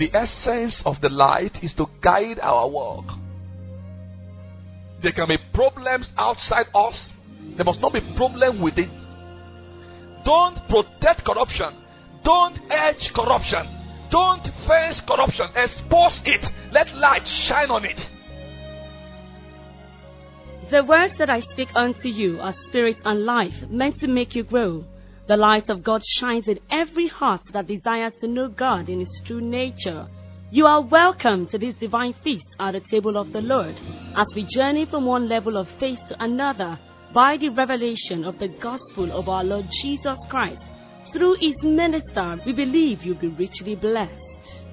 The essence of the light is to guide our walk. There can be problems outside us. There must not be problem within. Don't protect corruption. Don't edge corruption. Don't face corruption. Expose it. Let light shine on it. The words that I speak unto you are spirit and life, meant to make you grow. The light of God shines in every heart that desires to know God in His true nature. You are welcome to this divine feast at the table of the Lord, as we journey from one level of faith to another by the revelation of the gospel of our Lord Jesus Christ. Through His minister, we believe you'll be richly blessed.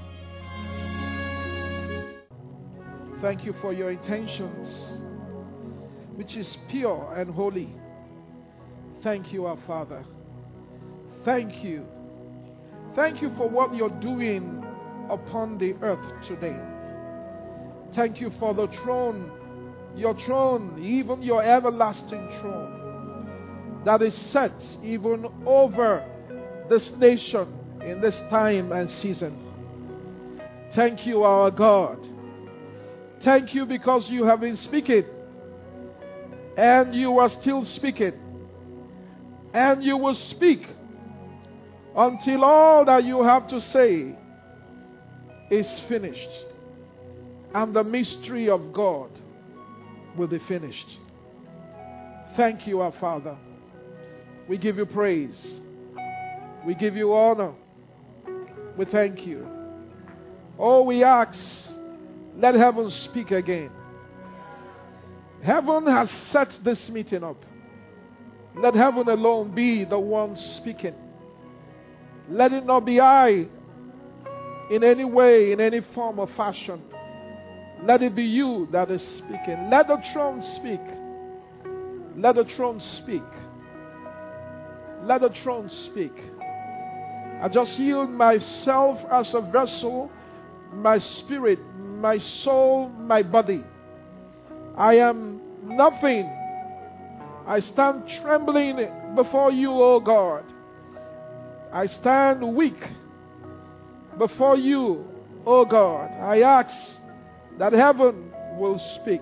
Thank you for your intentions, which is pure and holy. Thank you, our Father. Thank you. Thank you for what you're doing upon the earth today. Thank you for the throne, your throne, even your everlasting throne, that is set even over this nation in this time and season. Thank you, our God. Thank you because you have been speaking, and you are still speaking, and you will speak until all that you have to say is finished, and the mystery of God will be finished. Thank you, our Father. We give you praise. We give you honor. We thank you. Oh, we ask, let heaven speak again. Heaven has set this meeting up. Let heaven alone be the one speaking. Let it not be I in any way, in any form or fashion. Let it be you that is speaking. Let the throne speak. Let the throne speak. Let the throne speak. I just yield myself as a vessel, my spirit, my soul, my body. I am nothing. I stand trembling before you, O God. I stand weak before you, O God. I ask that heaven will speak.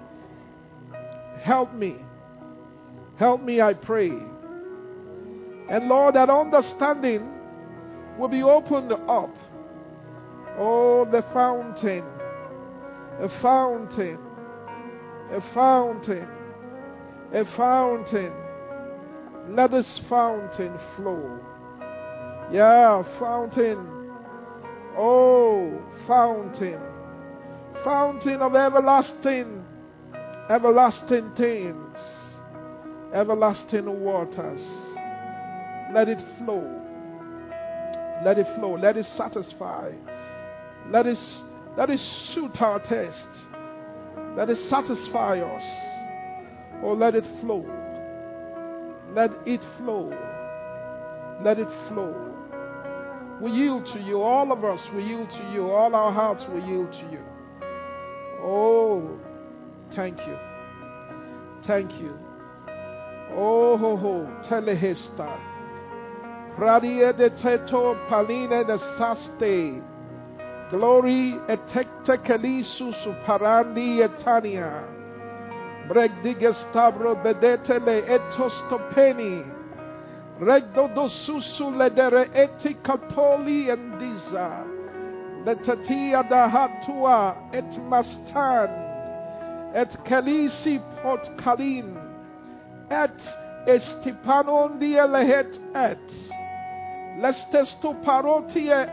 Help me. Help me, I pray. And Lord, that understanding will be opened up. Oh, the fountain, a fountain, a fountain, a fountain. Let this fountain flow. Yeah, fountain. Oh, fountain. Fountain of everlasting, everlasting things, everlasting waters. Let it flow. Let it flow. Let it satisfy. Let it suit our taste. Let it satisfy us. Oh, let it flow. Let it flow. Let it flow. We yield to you. All of us, we yield to you. All our hearts, we yield to you. Oh, thank you. Thank you. Oh, ho, ho. Telehesta. Pradia de teto paline de saste. Glory etekte kalisu suparandi etania. Bregdigestabro bedetele etostopeni. Regdo dosusu ledere etikatoli endiza. Letatia dahatua et mastan. Et kalisi pot kalin. Et estipanon dielehet et. Lestesto parotie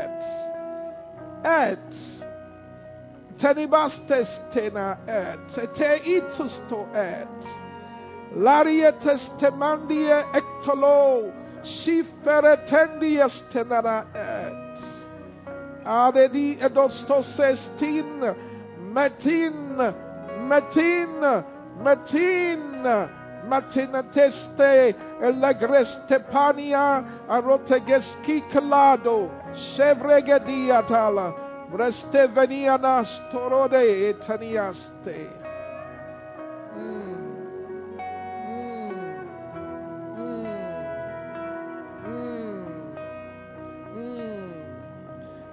et tenibastes tena et te itusto et larietes temandie ectolo si feretendies tenara et adedi edostosestin metin matinateste elegreste pania arotegeski calado chevregediatala breste venianas torode etaniaste.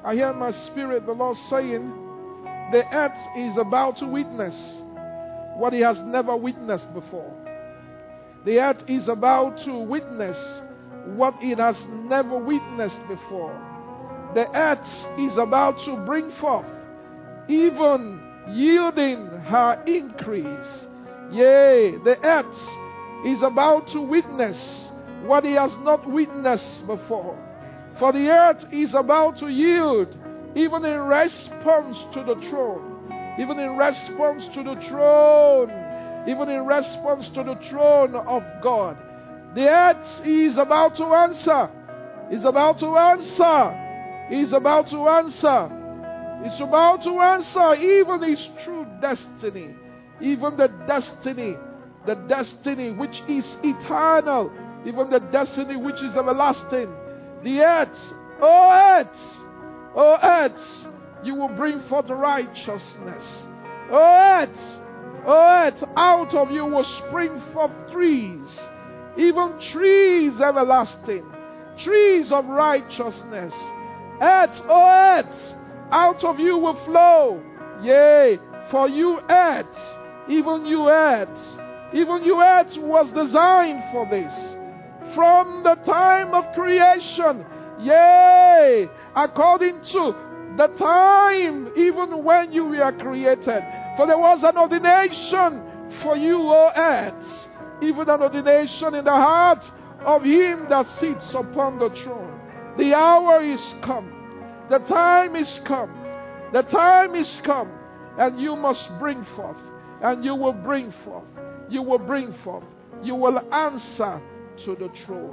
I hear in my spirit the Lord saying, the earth is about to witness what it has never witnessed before. The earth is about to witness what it has never witnessed before. The earth is about to bring forth, even yielding her increase. Yea, the earth is about to witness what it has not witnessed before. For the earth is about to yield, even in response to the throne, even in response to the throne, even in response to the throne of God. The earth is about to answer, is about to answer, is about to answer. It's about to answer even its true destiny, even the destiny which is eternal, even the destiny which is everlasting. The earth, oh earth, you will bring forth righteousness. Oh earth, out of you will spring forth trees, even trees everlasting, trees of righteousness. Earth, oh earth, out of you will flow. Yea, for you earth, even you earth was designed for this. From the time of creation, yea, according to the time even when you were created. For there was an ordination for you, O earth, even an ordination in the heart of him that sits upon the throne. The hour is come. The time is come. The time is come. And you must bring forth. And you will bring forth. You will bring forth. You will answer to the throne.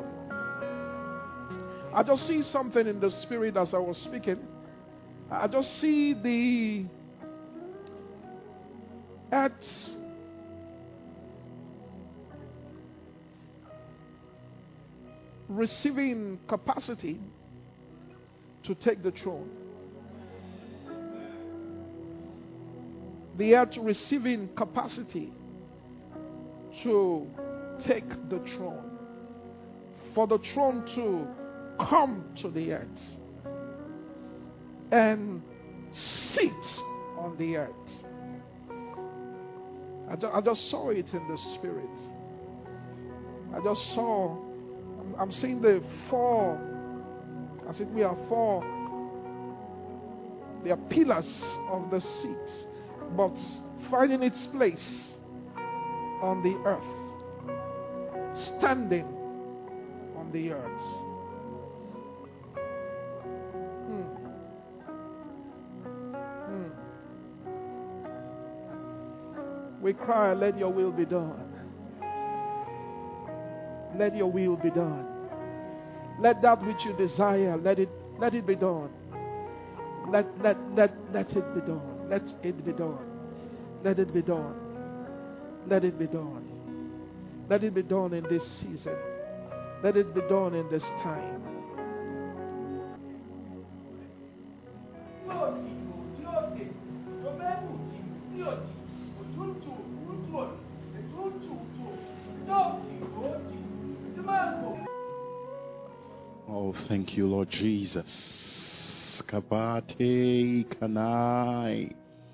I just see something in the spirit as I was speaking. I just see the earth receiving capacity to take the throne. The earth receiving capacity to take the throne. For the throne to come to the earth and sit on the earth. I just saw it in the spirit. I'm seeing the four, as if we are four, they are pillars of the seat, but finding its place on the earth, standing on the earth. We cry, let your will be done. Let your will be done. Let that which you desire, let it be done. Let it be done. Let it be done. Let it be done. Let it be done. Let it be done in this season. Let it be done in this time. Oh, thank you, Lord Jesus. Kabate kanai.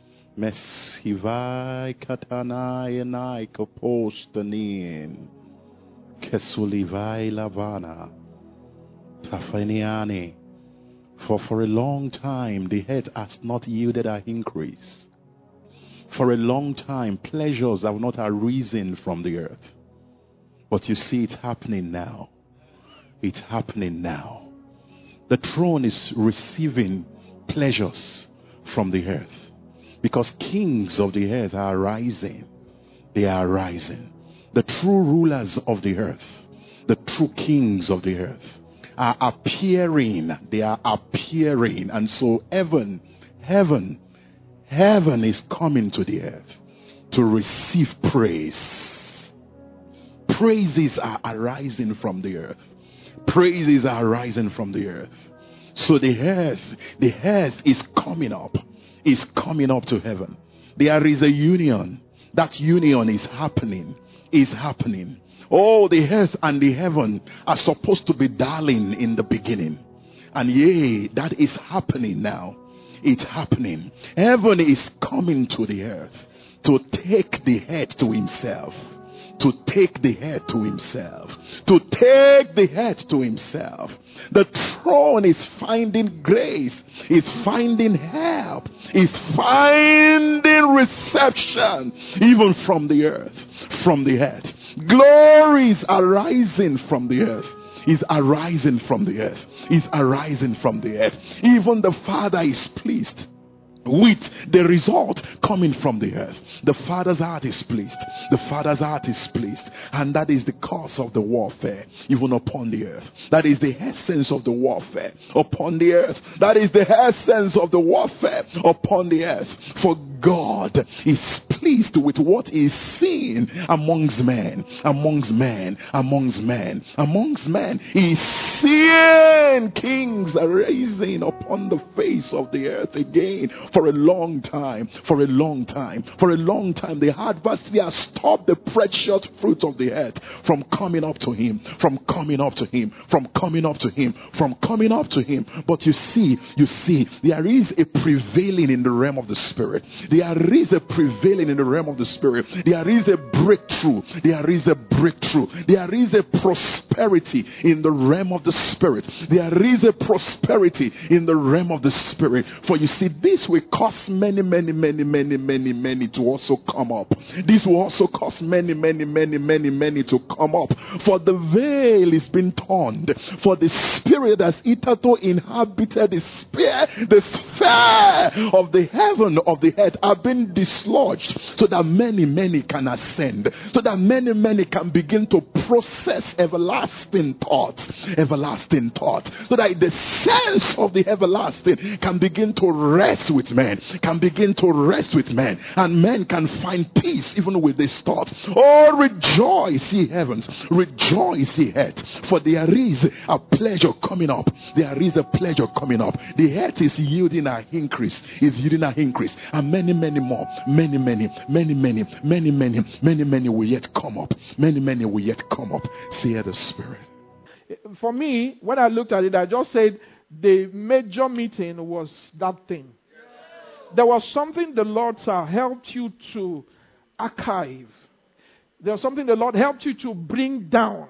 Mesivai katanai enai kapostanin. Kesulivai lavana. Tafaniani. For a long time, the head has not yielded her increase. For a long time, pleasures have not arisen from the earth. But you see, it's happening now. It's happening now. The throne is receiving pleasures from the earth. Because kings of the earth are rising. They are rising. The true rulers of the earth, the true kings of the earth are appearing. They are appearing. And so heaven is coming to the earth to receive praise. Praises are arising from the earth. Praises are rising from the earth. So the earth is coming up to heaven. There is a union. That union is happening. Oh, the earth and the heaven are supposed to be darling in the beginning. And yea, that is happening now. It's happening. Heaven is coming to the earth to take the head to himself. To take the head to himself. To take the head to himself. The throne is finding grace. Is finding help. Is finding reception. Even from the earth. From the earth. Glories are rising from the earth. Is arising from the earth. Is arising from the earth. Even the Father is pleased with the result coming from the earth. The Father's heart is pleased. The Father's heart is pleased. And that is the cause of the warfare, even upon the earth. That is the essence of the warfare upon the earth. That is the essence of the warfare upon the earth. For God is pleased with what is seen amongst men. Amongst men. Amongst men. Amongst men. He is seeing kings rising upon the face of the earth again. For a long time, for a long time, for a long time, the adversary has stopped the precious fruit of the earth from coming up to him, from coming up to him, from coming up to him, from coming up to him. But you see, there is a prevailing in the realm of the spirit. There is a prevailing in the realm of the spirit. There is a breakthrough. There is a breakthrough. There is a prosperity in the realm of the spirit. There is a prosperity in the realm of the spirit. For you see, this will cause many to also come up. This will also cause many to come up. For the veil is being torn. For the spirit has hitherto inhabited the sphere of the heaven of the earth have been dislodged, so that many can ascend, so that many can begin to process everlasting thoughts, so that the sense of the everlasting can begin to rest with men, and men can find peace even with this thought. Oh, rejoice, ye heavens, rejoice, ye earth, for there is a pleasure coming up. There is a pleasure coming up. The earth is yielding an increase, and many more, many will yet come up. Many will yet come up. Say the Spirit. For me, when I looked at it, I just said the major meeting was that thing. There was something the Lord helped you to archive. There was something the Lord helped you to bring down.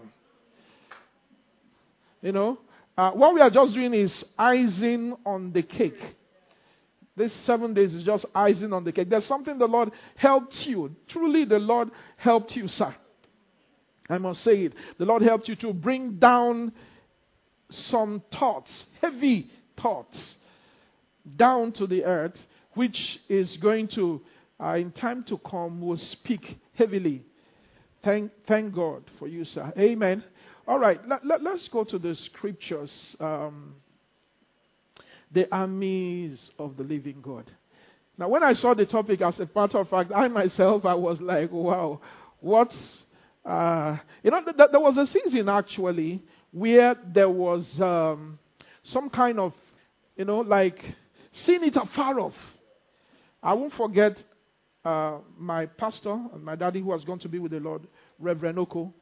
What we are just doing is icing on the cake. This 7 days is just icing on the cake. There's something the Lord helped you. Truly, the Lord helped you, sir. I must say it. The Lord helped you to bring down some thoughts, heavy thoughts, down to the earth, which is going to, in time to come, will speak heavily. Thank God for you, sir. Amen. All right, let's go to the scriptures. The armies of the living God. Now, when I saw the topic, as a matter of fact, I myself, I was like, wow, what's... there was a season, actually, where there was some kind of, like, seeing it afar off. I won't forget my pastor and my daddy, who was going to be with the Lord, Reverend Oko,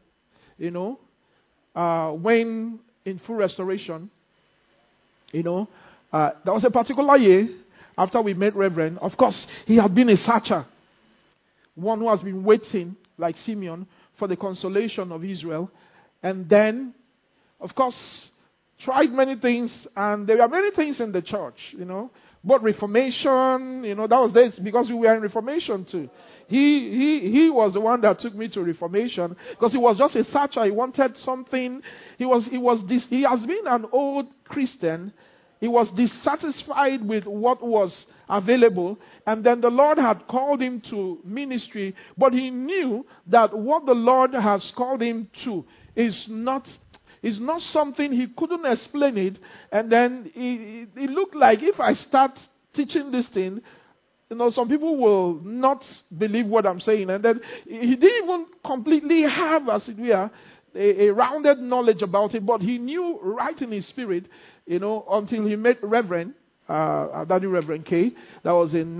when in full restoration, there was a particular year after we met Reverend. Of course, he had been a searcher, one who has been waiting, like Simeon, for the consolation of Israel. And then, of course, tried many things, and there were many things in the church, But Reformation, that was this, because we were in Reformation too. He was the one that took me to Reformation, because he was just a searcher. He wanted something. He has been an old Christian. He was dissatisfied with what was available, and then the Lord had called him to ministry, but he knew that what the Lord has called him to is not something, he couldn't explain it. And then it looked like, if I start teaching this thing, some people will not believe what I'm saying. And then he didn't even completely have, as it were, a rounded knowledge about it, but he knew right in his spirit, until he met Reverend, Daddy Reverend K. That was in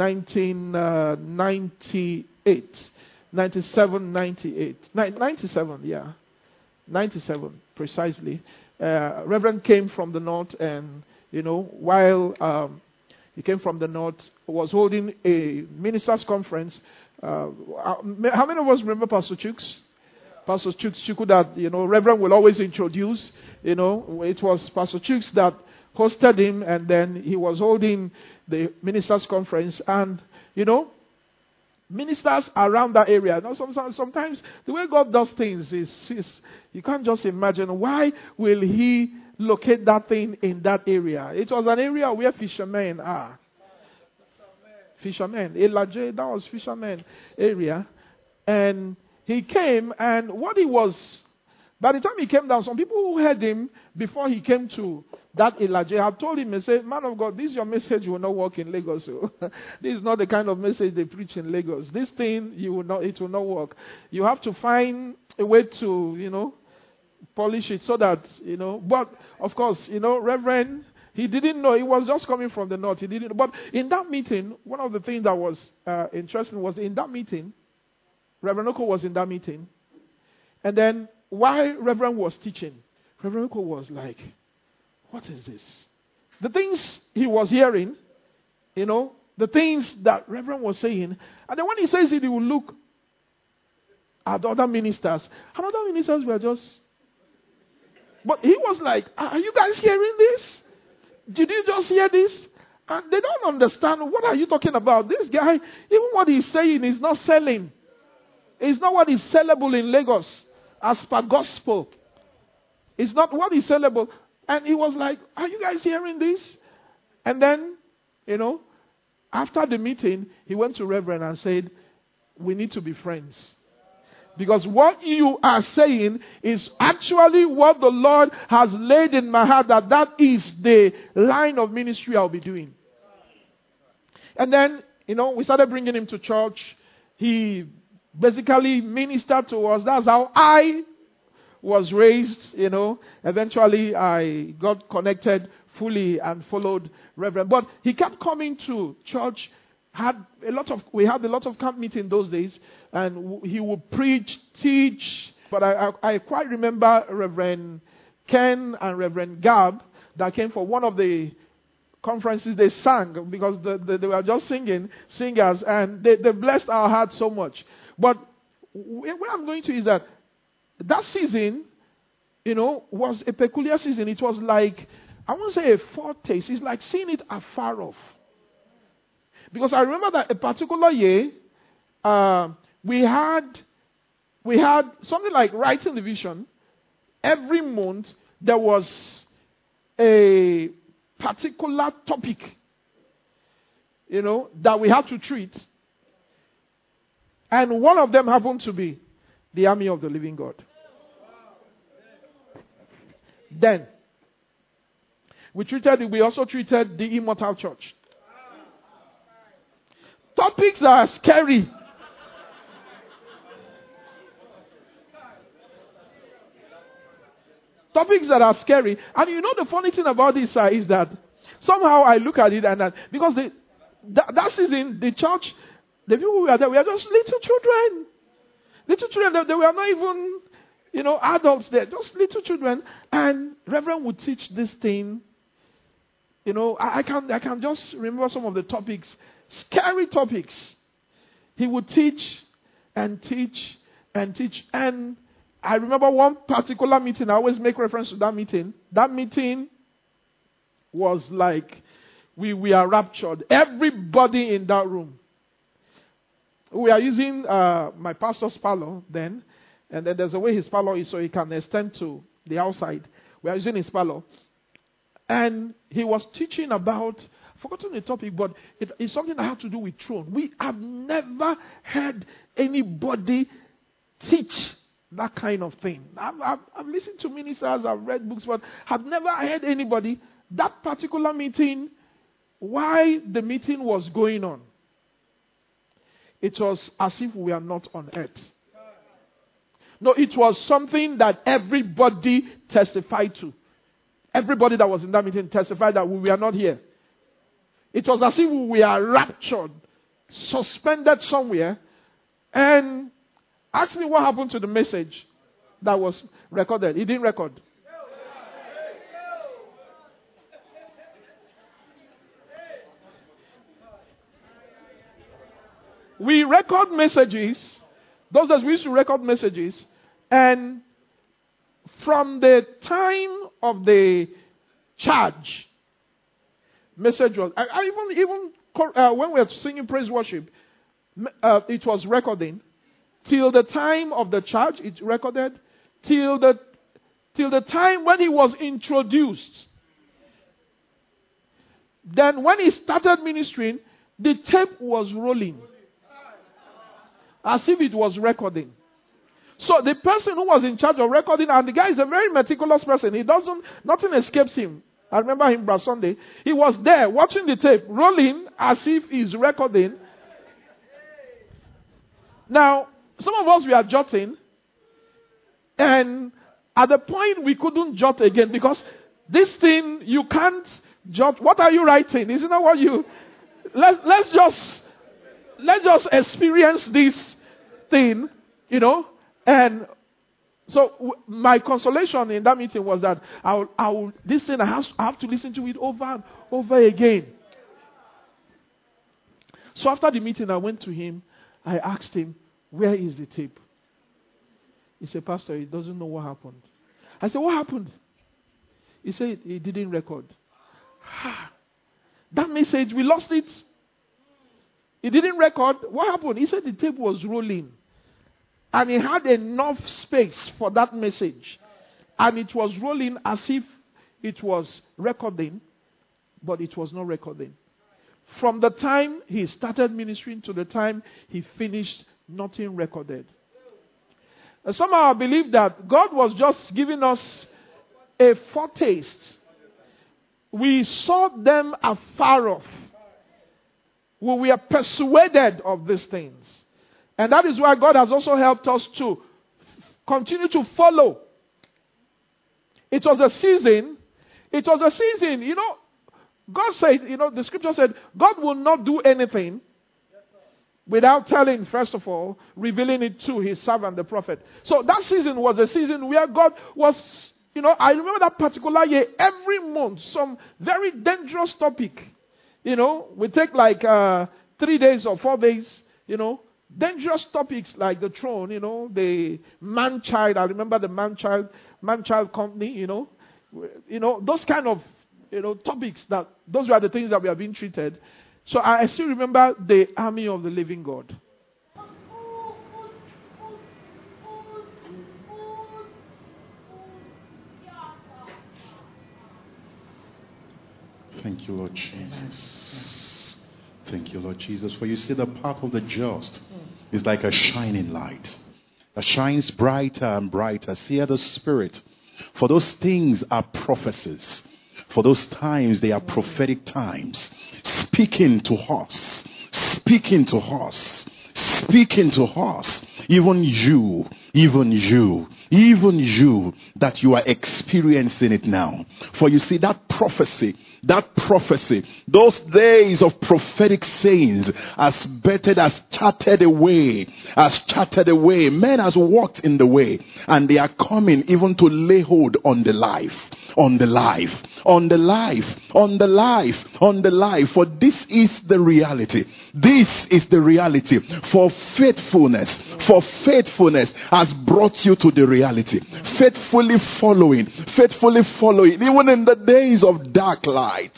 1998. 97, precisely. Reverend came from the north, and while he came from the north, was holding a ministers' conference. How many of us remember Pastor Chooks? Pastor Chooks that, Reverend will always introduce. It was Pastor Chooks that hosted him, and then he was holding the ministers' conference. And, ministers around that area. Sometimes the way God does things is you can't just imagine. Why will he locate that thing in that area? It was an area where fishermen are. Fishermen. Elijah, that was fishermen area. And he came, and by the time he came down, some people who heard him before he came to that Elijah had told him and said, "Man of God, this your message will not work in Lagos. This is not the kind of message they preach in Lagos. This thing, it will not work. You have to find a way to, polish it so that, But, of course, Reverend, he didn't know. He was just coming from the north. He didn't know. But in that meeting, one of the things that was interesting was in that meeting, Reverend Oko was in that meeting. And then while Reverend was teaching, Reverend Oko was like, what is this? The things he was hearing, the things that Reverend was saying. And then when he says it, he will look at other ministers. And other ministers were just... But he was like, are you guys hearing this? Did you just hear this? And they don't understand. What are you talking about? This guy, even what he's saying is not selling. It's not what is sellable in Lagos as per gospel. It's not what is sellable. And he was like, are you guys hearing this? And then, after the meeting, he went to Reverend and said, we need to be friends. Because what you are saying is actually what the Lord has laid in my heart, that is the line of ministry I'll be doing. And then, we started bringing him to church. He basically ministered to us. That's how I was raised, Eventually, I got connected fully and followed Reverend. But he kept coming to church. We had a lot of camp meeting those days, and he would preach, teach. But I quite remember Reverend Ken and Reverend Gab that came for one of the conferences. They sang because they were just singers, and they blessed our hearts so much. But where I'm going to is that season, was a peculiar season. It was like, I won't say a foretaste. It's like seeing it afar off. Because I remember that a particular year, we had something like Writing the Vision. Every month, there was a particular topic, that we had to treat. And one of them happened to be the army of the living God. Then, we also treated the immortal church. Topics that are scary. Topics that are scary. And the funny thing about this is that somehow I look at it because that season, the church, the people who were there were just little children. Little children, they were not even, adults there, just little children. And Reverend would teach this thing. I can just remember some of the topics, scary topics. He would teach and teach and teach. And I remember one particular meeting, I always make reference to that meeting. That meeting was like, we are raptured. Everybody in that room. We are using my pastor's parlor then. And then there's a way his parlor is so he can extend to the outside. We are using his parlor. And he was teaching about, I've forgotten the topic, but it's something that had to do with throne. We have never heard anybody teach that kind of thing. I've listened to ministers, I've read books, but I've never heard anybody. That particular meeting, why the meeting was going on, it was as if we are not on earth. No, it was something that everybody testified to. Everybody that was in that meeting testified that we are not here. It was as if we are raptured, suspended somewhere. And ask me what happened to the message that was recorded. It didn't record. we record messages. Those days we used to record messages. And from the time of the charge, message was, even when we were singing praise worship, it was recording. Till the time of the charge, it recorded. Till the time when he was introduced. Then when he started ministering, the tape was rolling. As if it was recording. So the person who was in charge of recording, and the guy is a very meticulous person. Nothing escapes him. I remember him last Sunday. He was there watching the tape, rolling as if he's recording. Now, some of us were jotting. And at the point we couldn't jot again because this thing, you can't jot. What are you writing? Isn't that what you... Let's just experience this thing, And so my consolation in that meeting was that I have to listen to it over and over again. So after the meeting, I went to him. I asked him, where is the tape? He said, Pastor, he doesn't know what happened. I said, what happened? He said, he didn't record. That message, we lost it. He didn't record. What happened? He said the tape was rolling. And he had enough space for that message. And it was rolling as if it was recording, but it was not recording. From the time he started ministering to the time he finished, nothing recorded. And somehow I believe that God was just giving us a foretaste. We saw them afar off. We are persuaded of these things. And that is why God has also helped us to continue to follow. It was a season. God said, the scripture said, God will not do anything without telling, first of all, revealing it to his servant, the prophet. So that season was a season where God was, I remember that particular year, every month, some very dangerous topic. We take like 3 days or 4 days, dangerous topics like the throne, the man-child. I remember the man-child company, those kind of, topics those were the things that we have been treated. So I still remember the army of the living God. Thank you, Lord Jesus. Thank you, Lord Jesus. For you see, the path of the just is like a shining light that shines brighter and brighter. See the Spirit. For those things are prophecies. For those times, they are prophetic times. Speaking to us. Speaking to us. Speaking to us. Even you, that you are experiencing it now. For you see, that prophecy, those days of prophetic sayings as bettered, as charted away. Men has walked in the way, and they are coming even to lay hold on the life. For this is the reality. For faithfulness has brought you to the reality. Faithfully following, even in the days of dark light.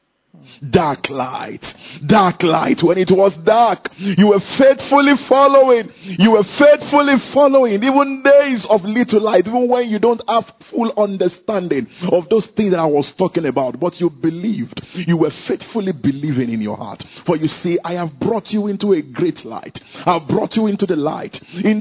When it was dark, you were faithfully following. Even days of little light, even when you don't have full understanding of those things that I was talking about, but you believed. You were faithfully believing in your heart. For you see, I have brought you into a great light. I've brought you into the light.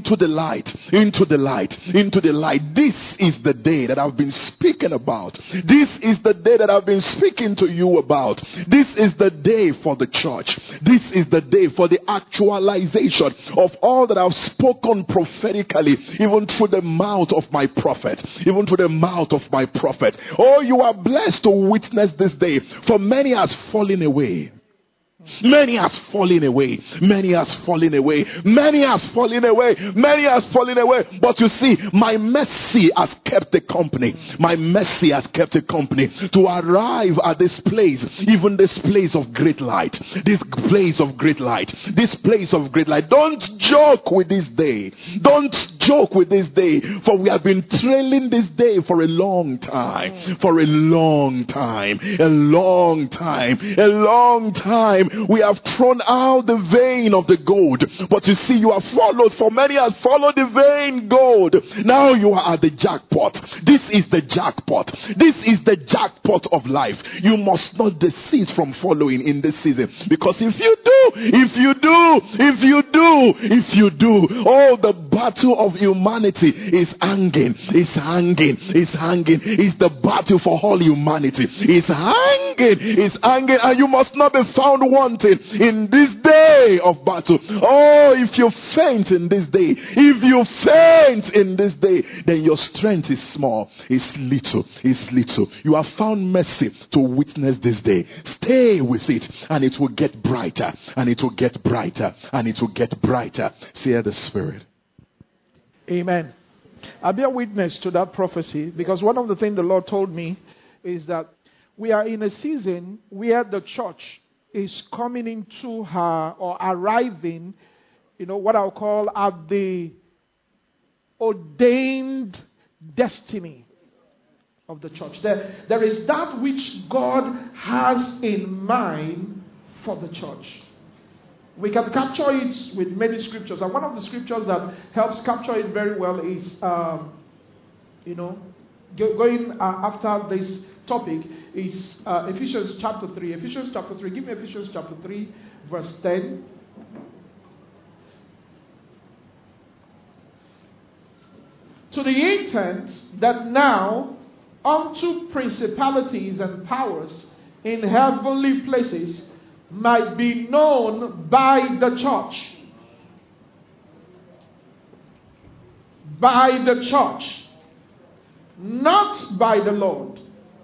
This is the day that I've been speaking about. This is the day that I've been speaking to you about. This is the day for the church. This is the day for the actualization of all that I've spoken prophetically, even through the mouth of my prophet. Oh, you are blessed to witness this day, for many has fallen away. Many has fallen away. Many has fallen away. Many has fallen away. Many has fallen away. But you see, my mercy has kept the company. My mercy has kept the company to arrive at this place, even this place of great light. This place of great light. This place of great light. Don't joke with this day. Don't joke with this day. For we have been trailing this day for a long time. For a long time. A long time. A long time. We have thrown out the vein of the gold. But you see, you have followed. For many has followed the vein gold. Now you are at the jackpot. This is the jackpot. This is the jackpot of life. You must not desist from following in this season. Because if you do, oh, the battle of humanity is hanging. It's hanging. It's hanging. It's the battle for all humanity. It's hanging. It's hanging. And you must not be found wanting in this day of battle. Oh, if you faint in this day, then your strength is small. It's little. You have found mercy to witness this day. Stay with it, and it will get brighter, and it will get brighter, and it will get brighter. Say the Spirit. Amen. I'll be a witness to that prophecy, because one of the things the Lord told me is that we are in a season where the church is coming into her, or arriving, what I'll call at the ordained destiny of the church. There is that which God has in mind for the church. We can capture it with many scriptures. And one of the scriptures that helps capture it very well is, going after this topic is Ephesians chapter 3. Ephesians chapter 3. Give me Ephesians chapter 3, verse 10. To the intent that now unto principalities and powers in heavenly places might be known by the church. By the church. Not by the Lord.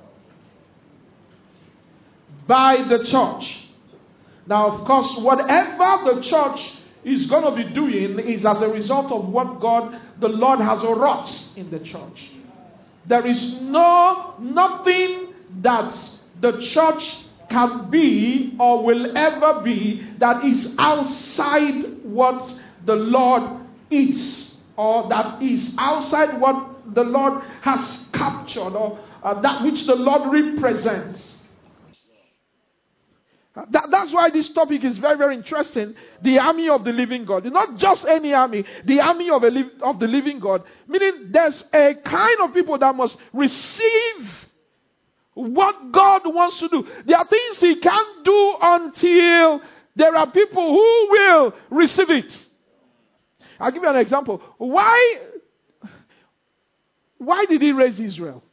By the church. Now, of course, whatever the church is going to be doing is as a result of what the Lord has wrought in the church. There is nothing that the church can be or will ever be that is outside what the Lord is, or that is outside what the Lord has captured, or that which the Lord represents. That's why this topic is very, very interesting. The army of the living God. It's not just any army. The army of the living God. Meaning there's a kind of people that must receive what God wants to do. There are things He can't do until there are people who will receive it. I'll give you an example. Why did He raise Israel?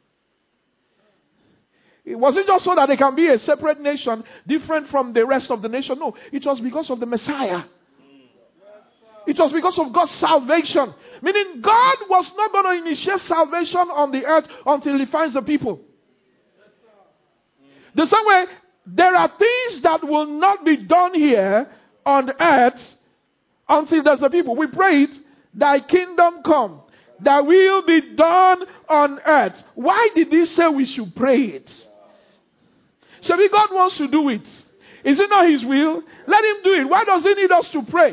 It wasn't just so that they can be a separate nation, different from the rest of the nation. No, it was because of the Messiah. It was because of God's salvation. Meaning God was not going to initiate salvation on the earth until He finds the people. The same way, there are things that will not be done here on earth until there's the people. We prayed, Thy kingdom come, Thy will be done on earth. Why did He say we should pray it? So if God wants to do it, is it not His will? Let Him do it. Why does He need us to pray?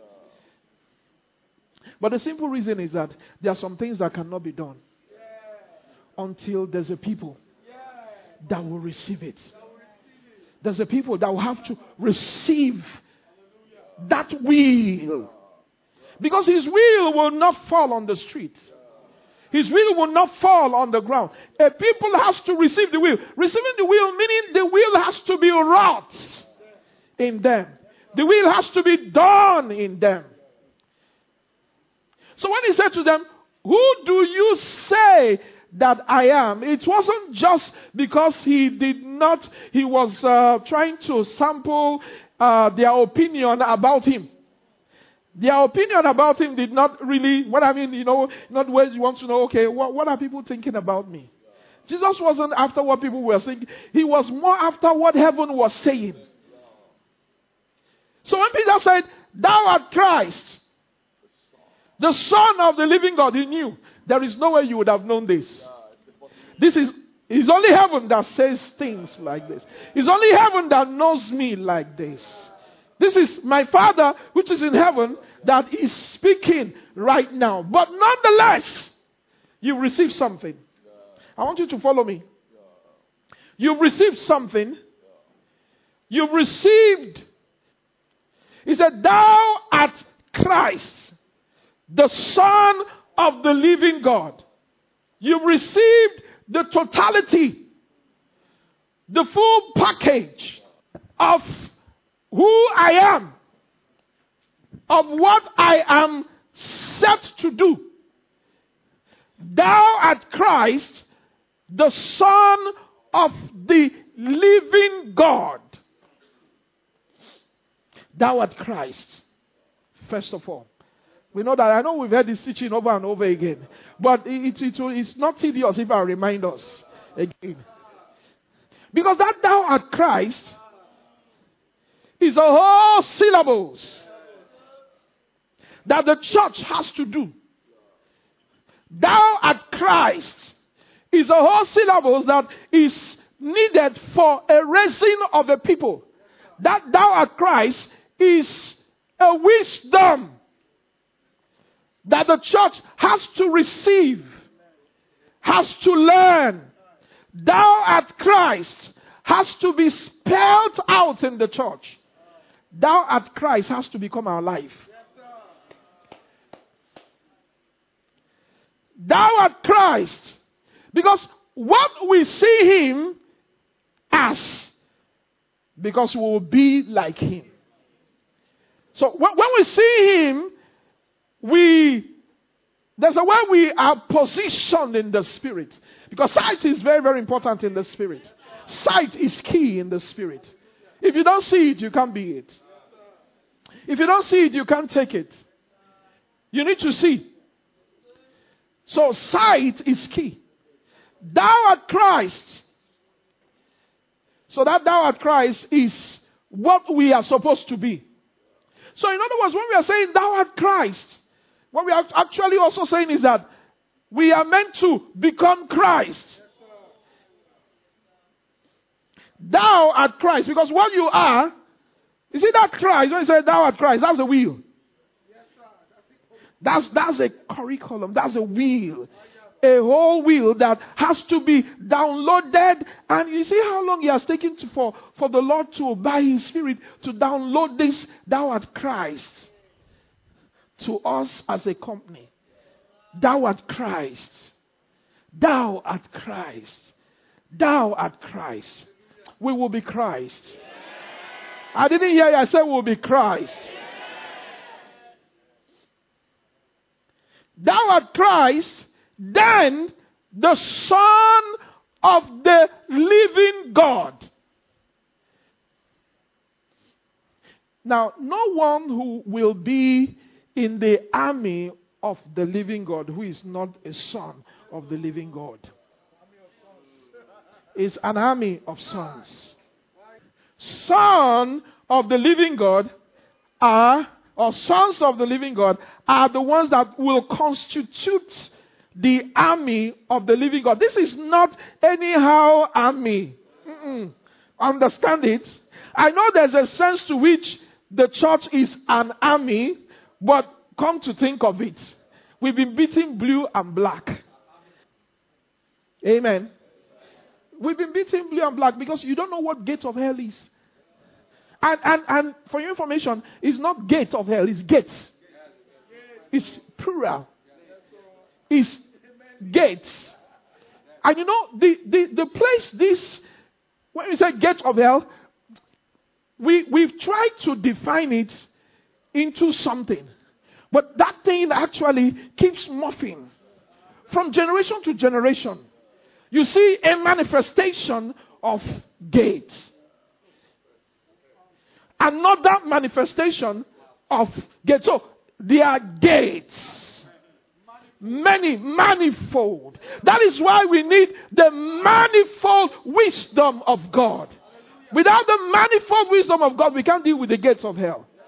But the simple reason is that there are some things that cannot be done until there's a people that will receive it. There's a people that will have to receive that will. Because His will not fall on the streets. His will will not fall on the ground. A people has to receive the will. Receiving the will meaning the will has to be wrought in them. The will has to be done in them. So when He said to them, who do you say that I am? It wasn't just because He was trying to sample their opinion about Him. Their opinion about Him did not really, not where you want to know, okay, what are people thinking about me? Jesus wasn't after what people were thinking. He was more after what heaven was saying. So when Peter said, thou art Christ, the Son of the living God, he knew there is no way you would have known this. It's only heaven that says things like this. It's only heaven that knows me like this. This is my Father which is in heaven that is speaking right now. But nonetheless, you've received something. I want you to follow me. You've received something. You've received. He said, thou art Christ, the Son of the living God. You've received the totality, the full package of who I am, of what I am set to do. Thou art Christ, the Son of the living God. Thou art Christ. First of all, we know that. I know we've heard this teaching over and over again, but it's not tedious if I remind us again. Because that thou art Christ is a whole syllables that the church has to do. Thou art Christ is a whole syllables that is needed for a raising of a people. That thou art Christ is a wisdom that the church has to receive, has to learn. Thou art Christ has to be spelled out in the church. Thou art Christ has to become our life. Thou art Christ. Because what we see him as, because we will be like him. So when we see him, there's a way we are positioned in the spirit. Because sight is very, very important in the spirit. Sight is key in the spirit. If you don't see it, you can't be it. If you don't see it, you can't take it. You need to see. So sight is key. Thou art Christ. So that thou art Christ is what we are supposed to be. So in other words, when we are saying thou art Christ, what we are actually also saying is that we are meant to become Christ. Thou art Christ. Because what you are, you see that Christ, when you say thou art Christ, that's a wheel. That's a curriculum. That's a wheel. A whole wheel that has to be downloaded. And you see how long it has taken for the Lord to, by his Spirit, to download this thou art Christ to us as a company. Thou art Christ. Thou art Christ. Thou art Christ. We will be Christ. I didn't hear you. I said we will be Christ. Thou art Christ, then the Son of the living God. Now, no one who will be in the army of the living God who is not a son of the living God is an army of sons. Son of the living God or sons of the living God are the ones that will constitute the army of the living God. This is not anyhow army. Understand it? I know there's a sense to which the church is an army, but come to think of it, we've been beating blue and black. Amen. We've been beating blue and black because you don't know what gate of hell is. And for your information, it's not gate of hell, it's gates. It's plural. It's gates. And you know, the place this, when we say gate of hell, we've tried to define it into something. But that thing actually keeps morphing from generation to generation. You see a manifestation of gates. Another manifestation of gates. So there are gates. Many, manifold. That is why we need the manifold wisdom of God. Without the manifold wisdom of God, we can't deal with the gates of hell.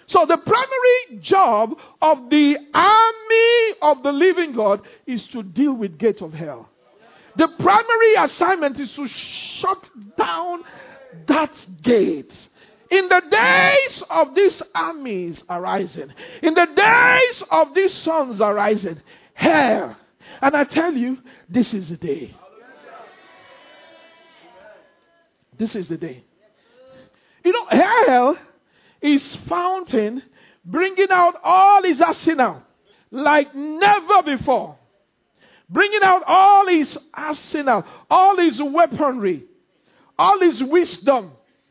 So the primary job of the army of the living God is to deal with gates of hell. The primary assignment is to shut down that gate. In the days of these armies arising, in the days of these sons arising, hell. And I tell you, this is the day. This is the day. You know, hell is fountain bringing out all his arsenal like never before. Bringing out all his arsenal, all his weaponry, all his wisdom.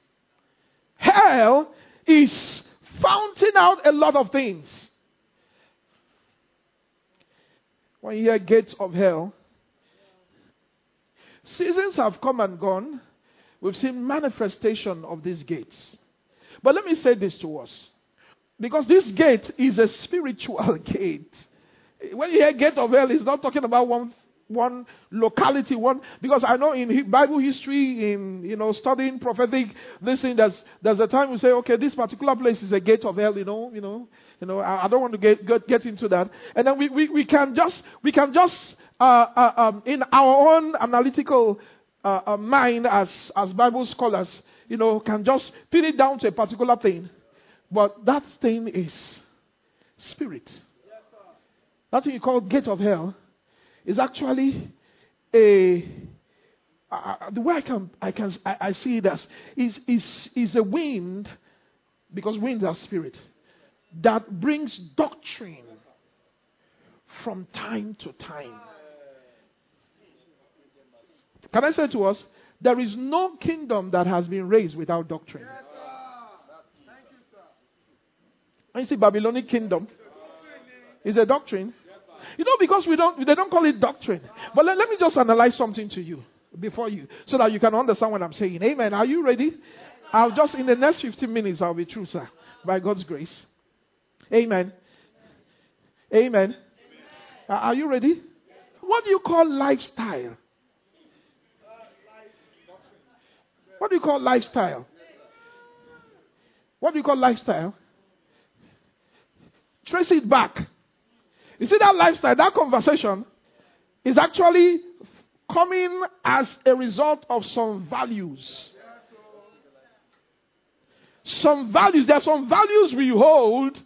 Hell is fountain out a lot of things. When you hear gates of hell, seasons have come and gone. We've seen manifestation of these gates. But let me say this to us. Because this gate is a spiritual gate. When you hear gate of hell, it's not talking about one locality, because I know in Bible history, in studying prophetic, listen, there's a time we say, okay, this particular place is a gate of hell, I don't want to get into that. And then we can just in our own analytical mind as Bible scholars, can just pin it down to a particular thing. But that thing is spirit. That thing you call gate of hell is actually the way I see it as is a wind, because winds are spirit, that brings doctrine from time to time. Can I say to us, there is no kingdom that has been raised without doctrine. Yes, thank you, sir. When you see Babylonic kingdom, is a doctrine. Because they don't call it doctrine. But let me just analyze something to you before you, so that you can understand what I'm saying. Amen. Are you ready? In the next 15 minutes, I'll be through, sir. By God's grace. Amen. Amen. Are you ready? What do you call lifestyle? What do you call lifestyle? What do you call lifestyle? Trace it back. You see, that lifestyle, that conversation is actually coming as a result of some values. Some values. There are some values we hold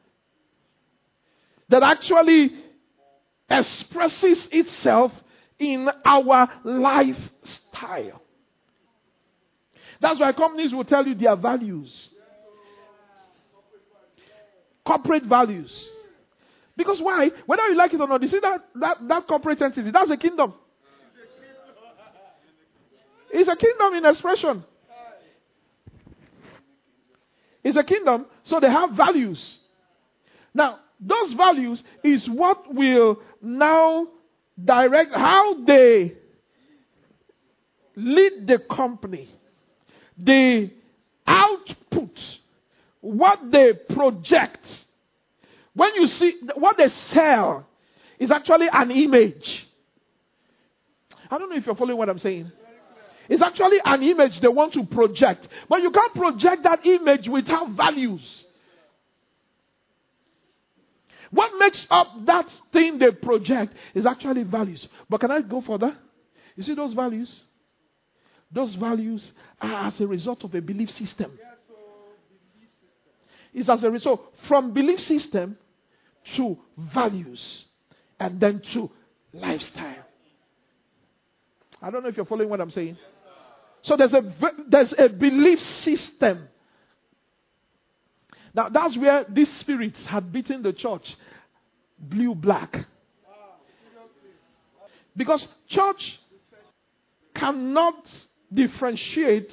that actually expresses itself in our lifestyle. That's why companies will tell you their values. Corporate values. Because why? Whether you like it or not, you see that corporate entity, that's a kingdom. It's a kingdom in expression. It's a kingdom, so they have values. Now, those values is what will now direct how they lead the company. The output, what they project. When you see what they sell is actually an image. I don't know if you're following what I'm saying. It's actually an image they want to project. But you can't project that image without values. What makes up that thing they project is actually values. But can I go further? You see those values? Those values are as a result of a belief system. It's as a result from belief system to values and then to lifestyle. I don't know if you're following what I'm saying. So there's a belief system. Now that's where these spirits had beaten the church blue black. Because church cannot differentiate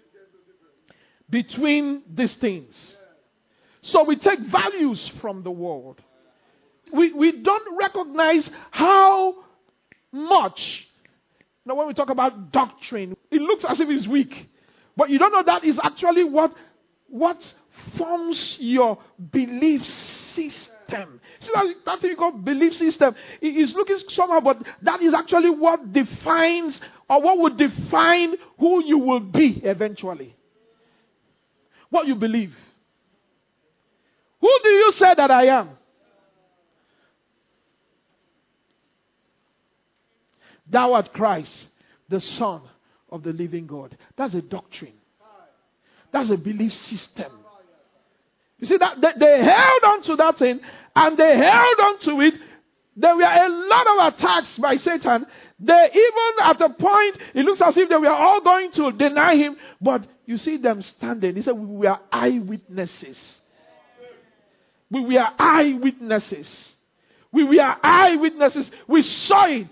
between these things. So we take values from the world. We don't recognize how much. Now when we talk about doctrine, it looks as if it's weak. But you don't know that is actually what forms your belief system. See that thing you call belief system. It is looking somehow, but that is actually what defines or what would define who you will be eventually. What you believe. Who do you say that I am? Thou art Christ, the Son of the living God. That's a doctrine. That's a belief system. You see that they held on to that thing, and they held on to it. There were a lot of attacks by Satan. They even at a point, it looks as if they were all going to deny him. But you see them standing. He said, we were eyewitnesses. We were eyewitnesses. We were eyewitnesses. We saw it.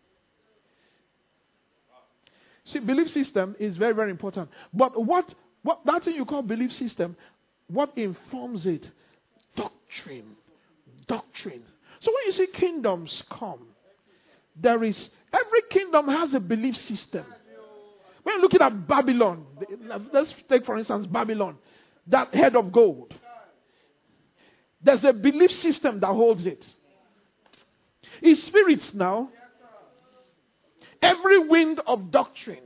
See, belief system is very, very important. But what that thing you call belief system, what informs it? Doctrine. Doctrine. So when you see kingdoms come, every kingdom has a belief system. When you're looking at Babylon, let's take for instance Babylon, that head of gold. There's a belief system that holds it. It's spirits now. Every wind of doctrine.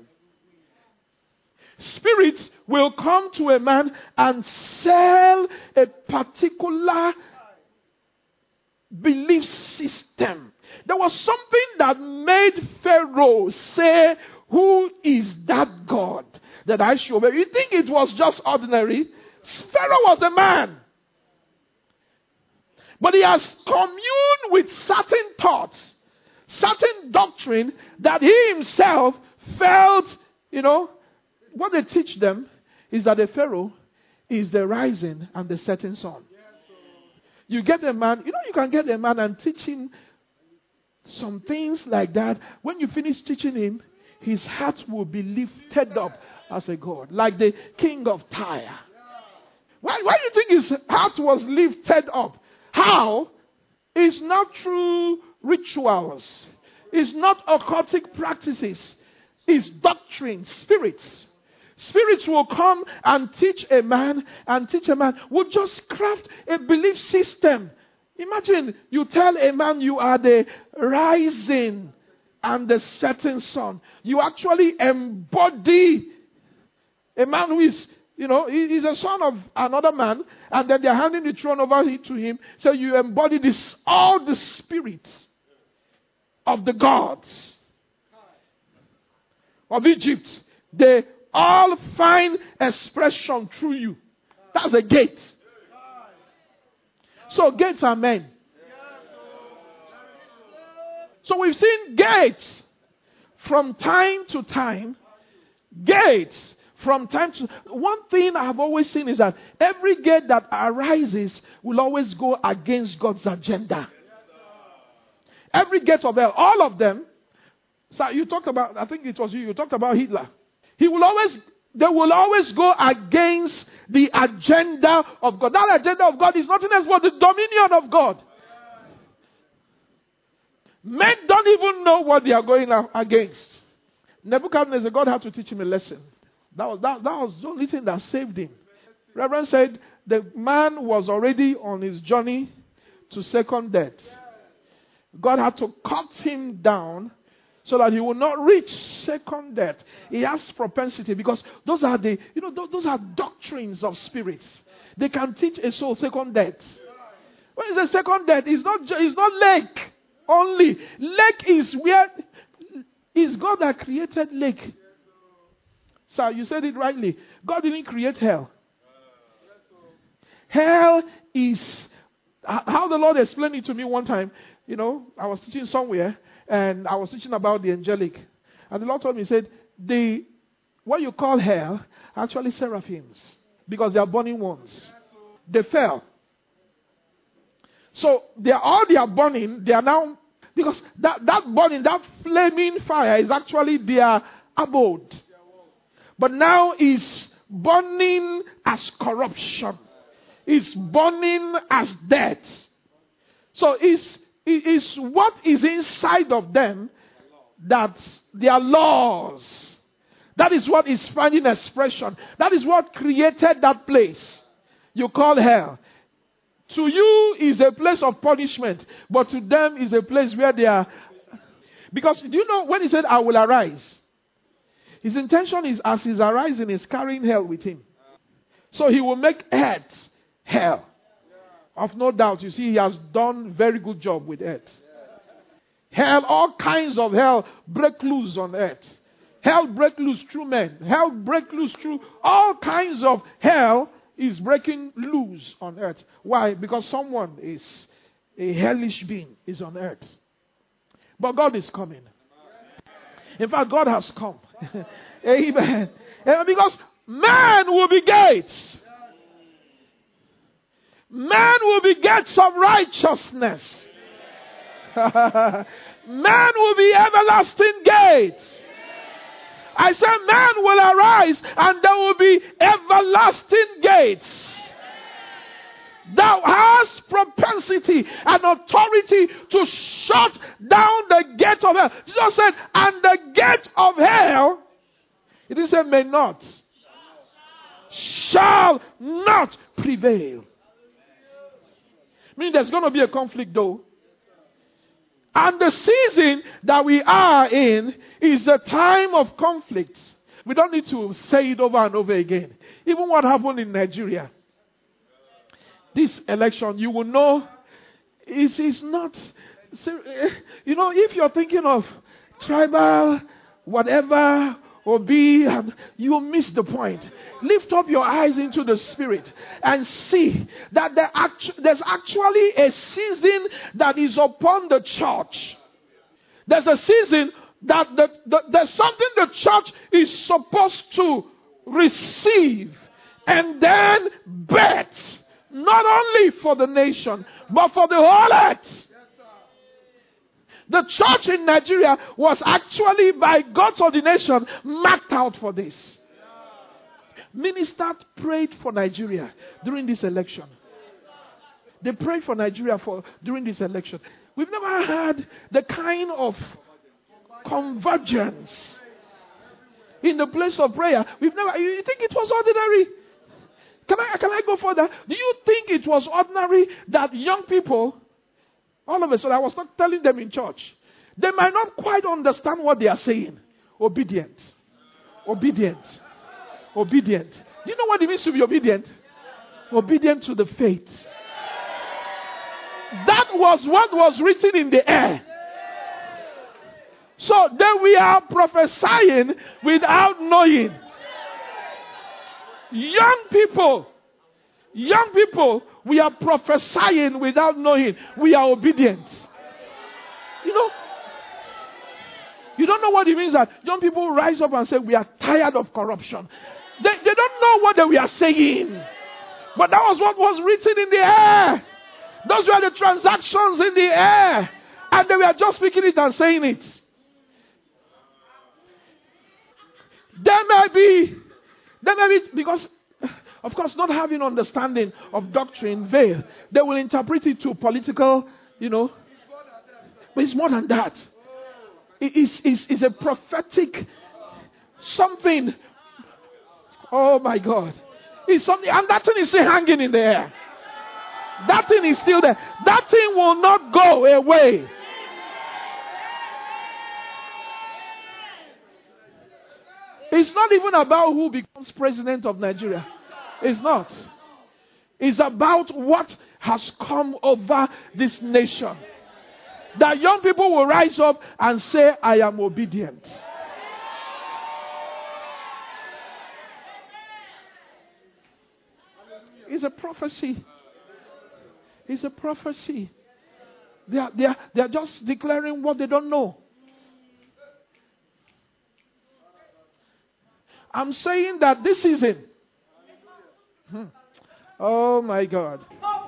Spirits will come to a man and sell a particular belief system. There was something that made Pharaoh say, who is that God that I should obey? You think it was just ordinary? Pharaoh was a man. But he has communed with certain thoughts, certain doctrine that he himself felt, what they teach them is that the Pharaoh is the rising and the setting sun. You get a man, you can get a man and teach him some things like that. When you finish teaching him, his heart will be lifted up as a god, like the king of Tyre. Why do you think his heart was lifted up? How? It's not through rituals. It's not occultic practices. It's doctrine, spirits. Spirits will come and teach a man, will just craft a belief system. Imagine you tell a man you are the rising and the setting sun. You actually embody a man who is, he's a son of another man, and then they're handing the throne over to him. So you embody all the spirits of the gods of Egypt. They all find expression through you. That's a gate. So gates are men. So we've seen gates from time to time. Gates from time to... One thing I've always seen is that every gate that arises will always go against God's agenda. Every gate of hell, all of them. So you talked about, I think it was you talked about Hitler. They will always go against the agenda of God. That agenda of God is nothing else but the dominion of God. Men don't even know what they are going against. Nebuchadnezzar, God had to teach him a lesson. That was the only thing that saved him. Reverend said the man was already on his journey to second death. God had to cut him down so that he will not reach second death. He has propensity, because those are those are doctrines of spirits. They can teach a soul second death. When it's a second death, it's not lake only. Lake is where is God that created lake. Sir, you said it rightly. God didn't create hell. Hell is how the Lord explained it to me one time. I was teaching somewhere, and I was teaching about the angelic. And the Lord told me, he said, what you call hell are actually seraphims, because they are burning ones. They fell. So they are burning. They are now, because that burning, that flaming fire is actually their abode. But now is burning as corruption. It's burning as death. So it's what is inside of them that their laws. That is what is finding expression. That is what created that place you call hell. To you is a place of punishment, but to them is a place where they are. Because do you know when he said, I will arise? His intention is, as he's arising, he's carrying hell with him. So he will make earth hell. of no doubt, you see, he has done very good job with earth. Hell, all kinds of hell break loose on earth. Hell break loose through men. Hell break loose through all kinds of hell is breaking loose on earth. Why? Because someone is a hellish being is on earth. But God is coming. In fact, God has come. Amen. Because man will be gates. Man will be gates of righteousness. Man will be everlasting gates. I said man will arise and there will be everlasting gates. Thou hast propensity and authority to shut down the gate of hell. Jesus said, and the gate of hell, it is said, may not, shall not prevail. Meaning there's going to be a conflict though. And the season that we are in is a time of conflict. We don't need to say it over and over again. Even what happened in Nigeria. This election, you will know, is not, you know, if you're thinking of tribal, whatever, or be, you miss the point. Lift up your eyes into the spirit and see that there's actually a season that is upon the church. There's a season that there's something the church is supposed to receive and then bet. Not only for the nation, but for the whole earth. The church in Nigeria was actually, by God's ordination, marked out for this. Ministers prayed for Nigeria during this election. They prayed for Nigeria during this election. We've never had the kind of convergence in the place of prayer. You think it was ordinary? Can I go further? Do you think it was ordinary that young people, all of a sudden, I was not telling them in church, they might not quite understand what they are saying. Obedient. Obedient. Obedient. Do you know what it means to be obedient? Obedient to the faith. That was what was written in the air. So then we are prophesying without knowing. Young people, we are prophesying without knowing. We are obedient. You don't know what it means that young people rise up and say, we are tired of corruption. They don't know what they were saying. But that was what was written in the air. Those were the transactions in the air. And they were just speaking it and saying it. There may be, because, of course, not having understanding of doctrine, veil, they will interpret it to political, but it's more than that. It's a prophetic something. Oh my God. It's something, and that thing is still hanging in the air. That thing is still there. That thing will not go away. It's not even about who becomes president of Nigeria. It's not. It's about what has come over this nation. That young people will rise up and say, I am obedient. It's a prophecy. It's a prophecy. They are just declaring what they don't know. I'm saying that this season. Oh my God.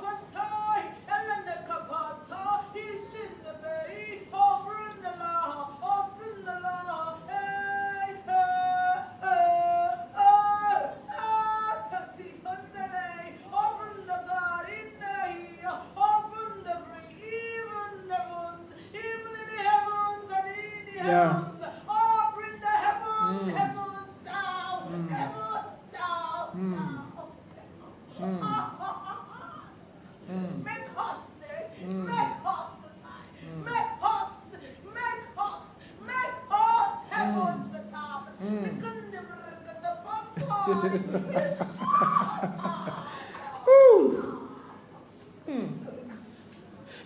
Yeah.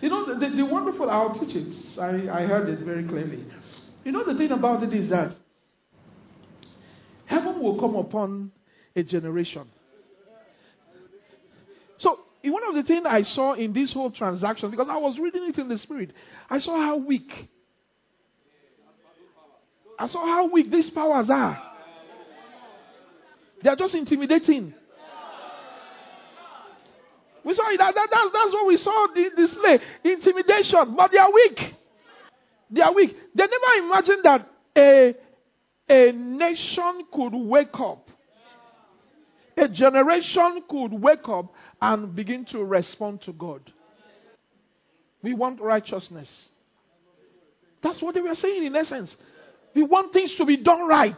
You know, the wonderful, I'll teach it. I heard it very clearly. You know, the thing about it is that heaven will come upon a generation. So, one of the things I saw in this whole transaction, because I was reading it in the spirit, I saw how weak these powers are. They are just intimidating. We saw it. That's what we saw the display. Intimidation. But they are weak. They are weak. They never imagined that a nation could wake up. A generation could wake up and begin to respond to God. We want righteousness. That's what they were saying in essence. We want things to be done right.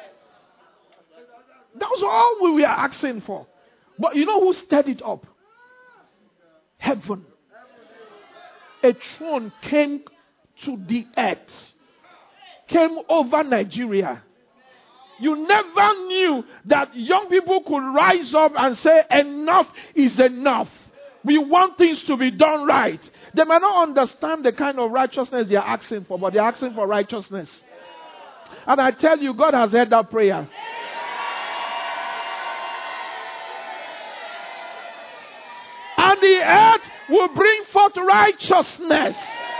That was all we were asking for. But you know who stirred it up? Heaven. A throne came to the earth. Came over Nigeria. You never knew that young people could rise up and say, enough is enough. We want things to be done right. They may not understand the kind of righteousness they are asking for, but they are asking for righteousness. And I tell you, God has heard that prayer. And the earth will bring forth righteousness.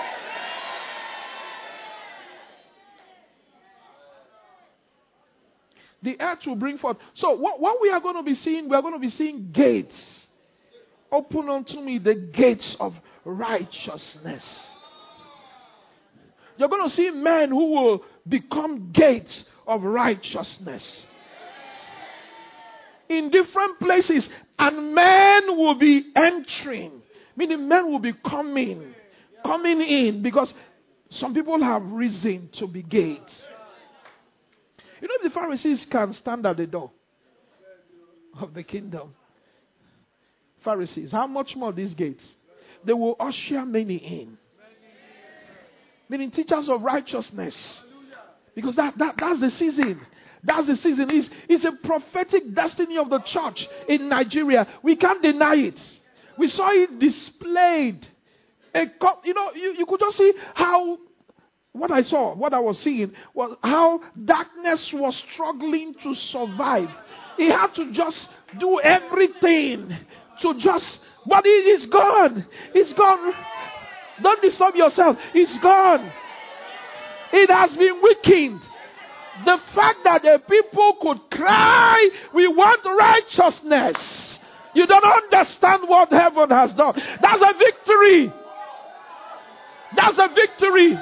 The earth will bring forth. So what we are going to be seeing, we are going to be seeing gates. Open unto me the gates of righteousness. You're going to see men who will become gates of righteousness. In different places. And men will be entering. Meaning men will be coming in. Because some people have risen to be gates. You know, if the Pharisees can stand at the door of the kingdom. Pharisees, how much more these gates? They will usher many in. Meaning teachers of righteousness. Because that's the season. That's the season. It's a prophetic destiny of the church in Nigeria. We can't deny it. We saw it displayed. You could just see how what I was seeing was how darkness was struggling to survive. He had to just do everything but it is gone. It's gone. Don't disturb yourself. It's gone. It has been weakened. The fact that the people could cry, we want righteousness. You don't understand what heaven has done. That's a victory. That's a victory.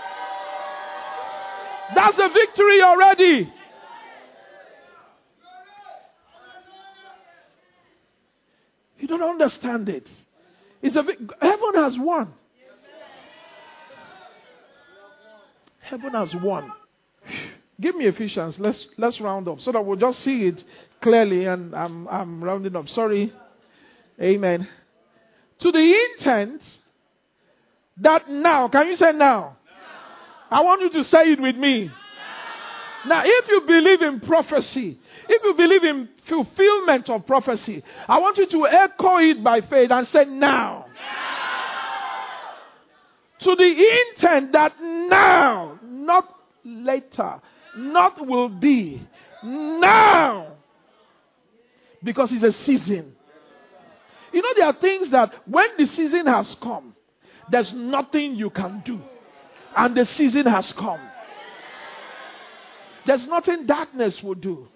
That's a victory already. You don't understand it. Heaven has won. Heaven has won. Give me Ephesians. Let's round up so that we'll just see it clearly. And I'm rounding up. Sorry. Amen. To the intent that now, can you say now? I want you to say it with me. Now, if you believe in prophecy, if you believe in fulfillment of prophecy, I want you to echo it by faith and say now. To the intent that now, not later, not will be, now. Because it's a season. You know, there are things that when the season has come, there's nothing you can do. And the season has come. There's nothing darkness will do.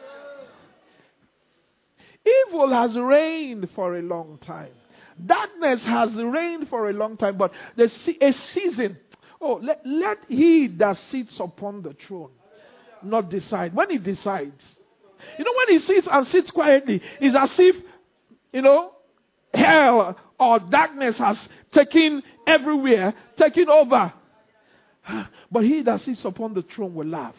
Evil has reigned for a long time. Darkness has reigned for a long time. But a season. Let he that sits upon the throne not decide. When he decides. You know, when he sits and sits quietly, it's as if, hell or darkness has taken everywhere, taken over. But he that sits upon the throne will laugh.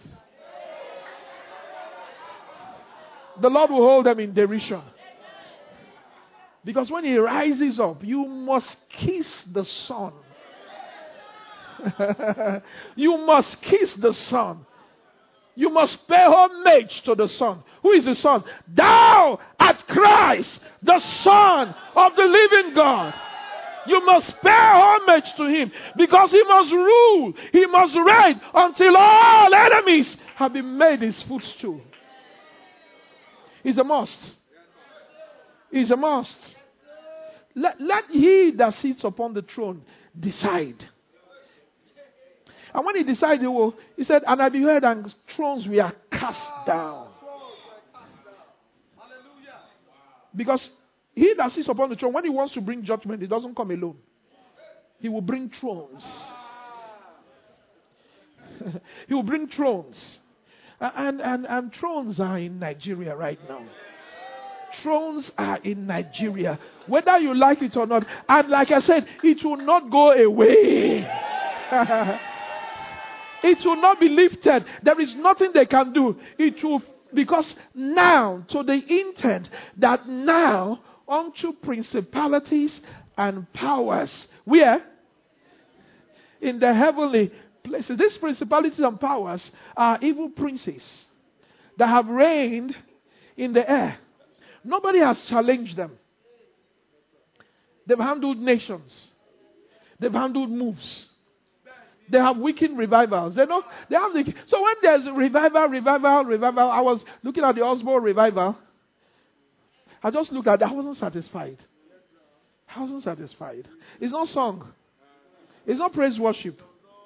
The Lord will hold them in derision. Because when he rises up, you must kiss the sun. You must kiss the sun. You must pay homage to the Son. Who is the Son? Thou art Christ, the Son of the living God. You must pay homage to him because he must rule. He must reign until all enemies have been made his footstool. It's a must. It's a must. Let he that sits upon the throne decide. And when he decided, he said, and I beheld, and thrones were cast down. Because he that sits upon the throne, when he wants to bring judgment, he doesn't come alone. He will bring thrones. He will bring thrones. And thrones are in Nigeria right now. Thrones are in Nigeria. Whether you like it or not. And like I said, it will not go away. It will not be lifted. There is nothing they can do. It will, because now, to the intent that now, unto principalities and powers, where? In the heavenly places. These principalities and powers are evil princes that have reigned in the air. Nobody has challenged them. They've handled nations. They've handled moves. They have weekend revivals. So when there's revival, I was looking at the Osborne revival. I just looked at it. I wasn't satisfied. It's not song. It's not praise worship.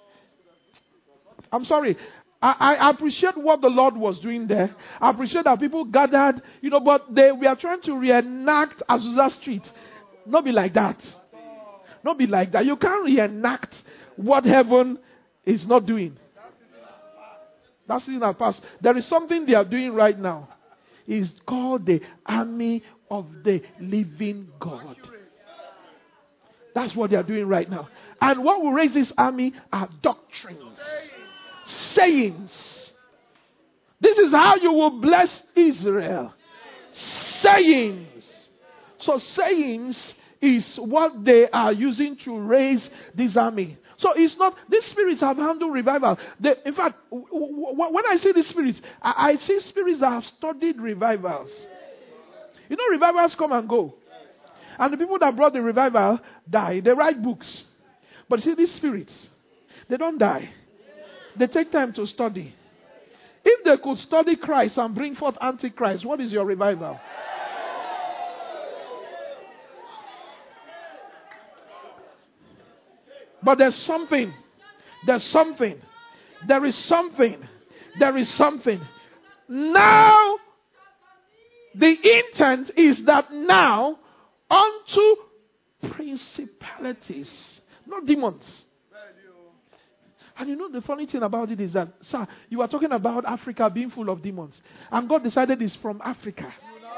I'm sorry. I appreciate what the Lord was doing there. I appreciate that people gathered, but we are trying to reenact Azusa Street. Not be like that. You can't reenact what heaven is not doing. That's in our past. There is something they are doing right now. It's called the army of the living God. That's what they are doing right now. And what will raise this army are doctrines. Sayings. This is how you will bless Israel. Sayings. So sayings is what they are using to raise this army. So it's not, these spirits have handled revival. In fact, when I see these spirits, I see spirits that have studied revivals. Revivals come and go. And the people that brought the revival die. They write books. But see, these spirits, they don't die. They take time to study. If they could study Christ and bring forth Antichrist, what is your revival? But there is something. Now, the intent is that now, unto principalities, not demons. And the funny thing about it is that, sir, you are talking about Africa being full of demons. And God decided it's from Africa.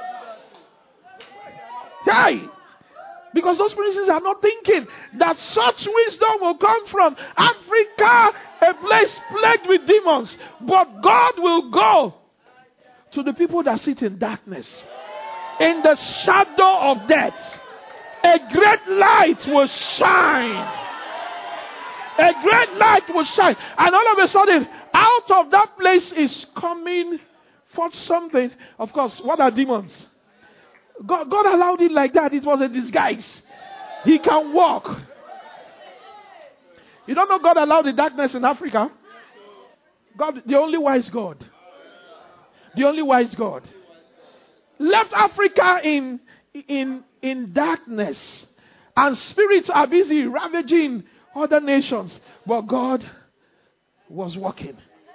Hey! Because those princes are not thinking that such wisdom will come from Africa, a place plagued with demons. But God will go to the people that sit in darkness, in the shadow of death. A great light will shine. A great light will shine. And all of a sudden, out of that place is coming forth something. Of course, what are demons? God allowed it like that. It was a disguise. He can walk. You don't know God allowed the darkness in Africa? God, the only wise God. The only wise God. Left Africa in darkness. And spirits are busy ravaging other nations. But God was working.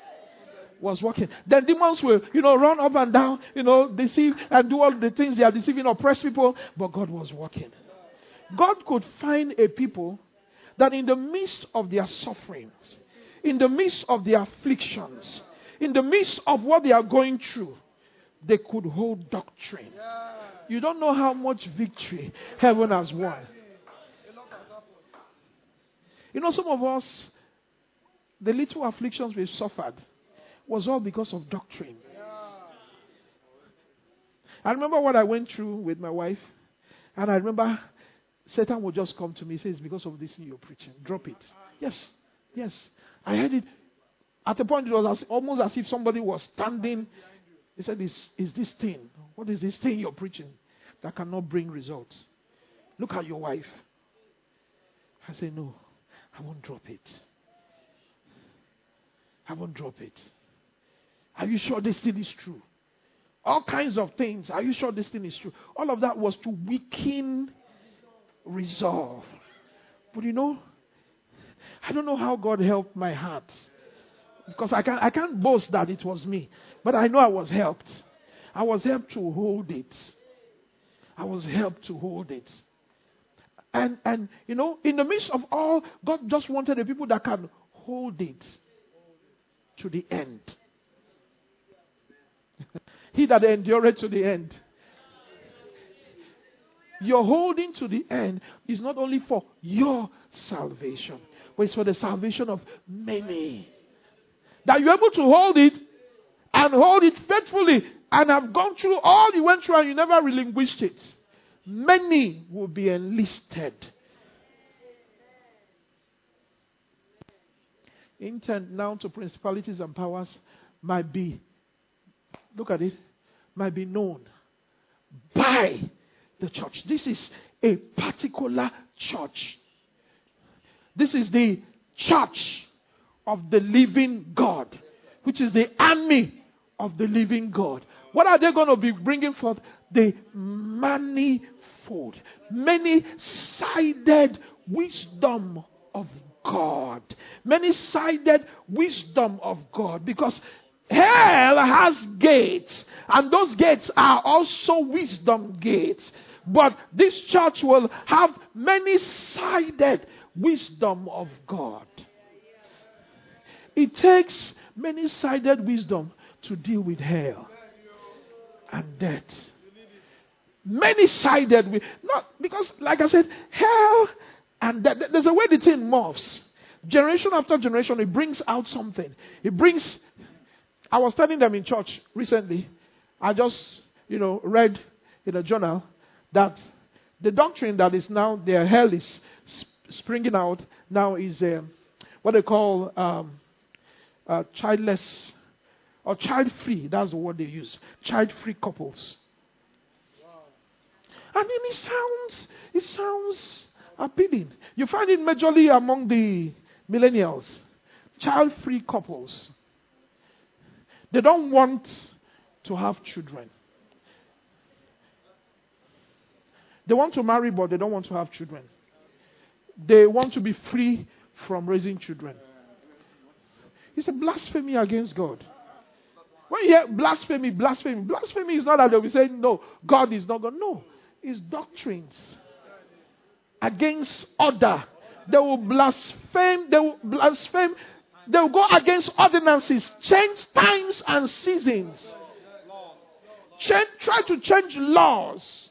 Then demons will, run up and down, deceive and do all the things they are deceiving, oppress people. But God was working. God could find a people that in the midst of their sufferings, in the midst of their afflictions, in the midst of what they are going through, they could hold doctrine. You don't know how much victory heaven has won. Some of us, the little afflictions we've suffered was all because of doctrine. I remember what I went through with my wife, and I remember Satan would just come to me and say, it's because of this thing you're preaching. Drop it. Yes. I heard it. At a point, it was almost as if somebody was standing. He said, is this thing? What is this thing you're preaching that cannot bring results? Look at your wife. I say, no, I won't drop it. I won't drop it. Are you sure this thing is true? All kinds of things. Are you sure this thing is true? All of that was to weaken resolve. But I don't know how God helped my heart. Because I can't boast that it was me. But I know I was helped. I was helped to hold it. I was helped to hold it. And in the midst of all, God just wanted the people that can hold it to the end. He that endureth to the end. Your holding to the end is not only for your salvation, but it's for the salvation of many. That you're able to hold it and hold it faithfully and have gone through all you went through and you never relinquished it. Many will be enlisted. Intent now to principalities and powers might be, look at it, might be known by the church. This is a particular church. This is the church of the living God, which is the army of the living God. What are they going to be bringing forth? The manifold, many-sided wisdom of God. Many-sided wisdom of God. Because hell has gates, and those gates are also wisdom gates. But this church will have many-sided wisdom of God. It takes many-sided wisdom to deal with hell and death. Many-sided, not because, like I said, hell and death. There's a way the thing morphs. Generation after generation, it brings out something. I was telling them in church recently. I just, read in a journal that the doctrine that is now their hell is springing out now is what they call childless or child-free. That's the word they use. Child-free couples. Wow. And then it sounds appealing. You find it majorly among the millennials. Child-free couples. They don't want to have children. They want to marry, but they don't want to have children. They want to be free from raising children. It's a blasphemy against God. When you hear blasphemy is not that they'll be saying, no, God is not God. No, it's doctrines against order. They will blaspheme. They will go against ordinances, change times and seasons. Try to change laws.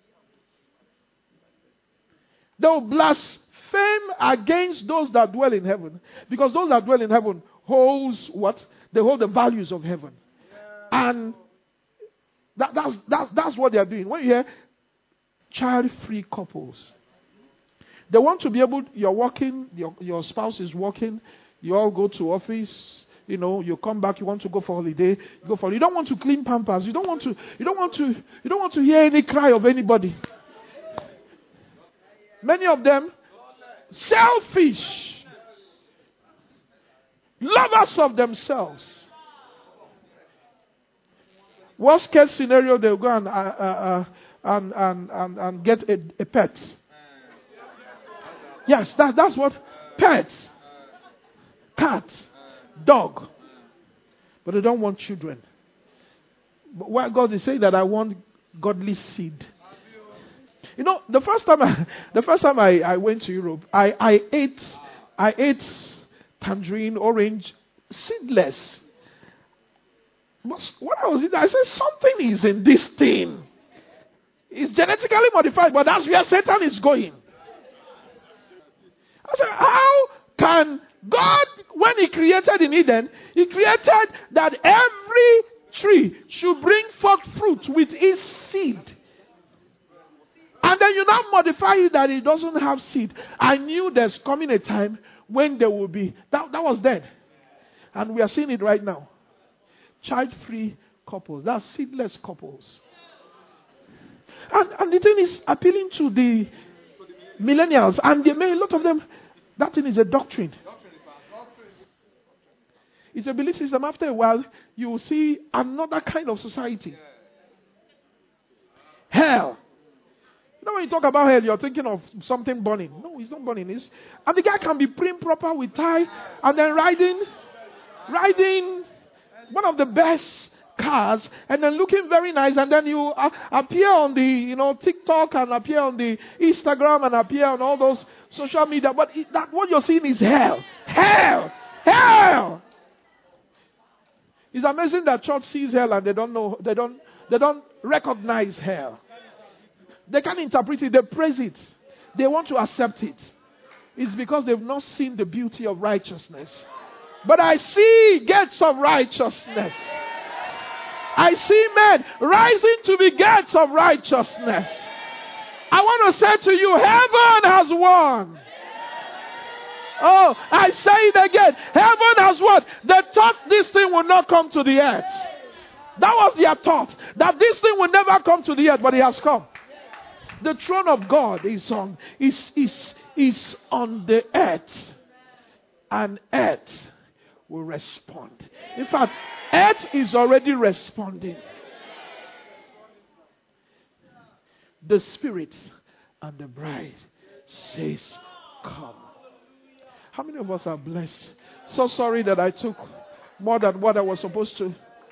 They will blaspheme against those that dwell in heaven. Because those that dwell in heaven holds what? They hold the values of heaven. And that's what they are doing. When you hear child-free couples, they want to be able, you're working, your spouse is working, you all go to office, you come back, you want to go for holiday, you don't want to clean Pampers, you don't want to hear any cry of anybody. Many of them selfish, lovers of themselves. Worst case scenario, they'll go and get a pet. Yes, that's what pets, cat, dog, but they don't want children. But what God is saying that I want godly seed. The first time I went to Europe, I ate tangerine, orange, seedless. But when I was eating, I said something is in this thing. It's genetically modified, but that's where Satan is going. I said, how can God, when He created in Eden, He created that every tree should bring forth fruit with its seed. And then you now modify it that it doesn't have seed. I knew there's coming a time when there will be. That was then. And we are seeing it right now. Child-free couples. That's seedless couples. And the thing is appealing to Millennials. And a lot of them, that thing is a doctrine. It's a belief system. After a while, you will see another kind of society. Hell. You know, when you talk about hell, you're thinking of something burning. No, it's not burning. And the guy can be prim proper with tie and then riding one of the best cars and then looking very nice, and then you appear on the TikTok and appear on the Instagram and appear on all those social media. But what you're seeing is hell. It's amazing that church sees hell and they don't recognize hell. They can't interpret it, they praise it. They want to accept it. It's because they've not seen the beauty of righteousness. But I see gates of righteousness. I see men rising to be gates of righteousness. I want to say to you, heaven has won. Oh, I say it again. Heaven has won. They thought this thing would not come to the earth. That was their thought. That this thing will never come to the earth, but it has come. The throne of God is on the earth. And earth will respond. In fact, earth is already responding. The Spirit and the bride says, come. How many of us are blessed? So sorry that I took more than what I was supposed to.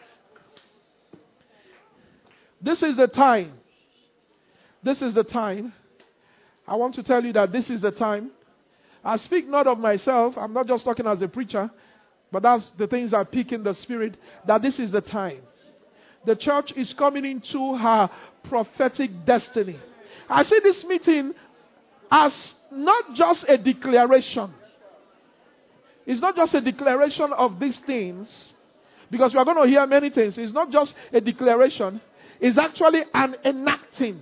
This is the time. This is the time. I want to tell you that this is the time. I speak not of myself. I'm not just talking as a preacher. But that's the things I pick in the Spirit. That this is the time. The church is coming into her prophetic destiny. I see this meeting as not just a declaration. It's not just a declaration of these things. Because we are going to hear many things. It's not just a declaration. It's actually an enacting.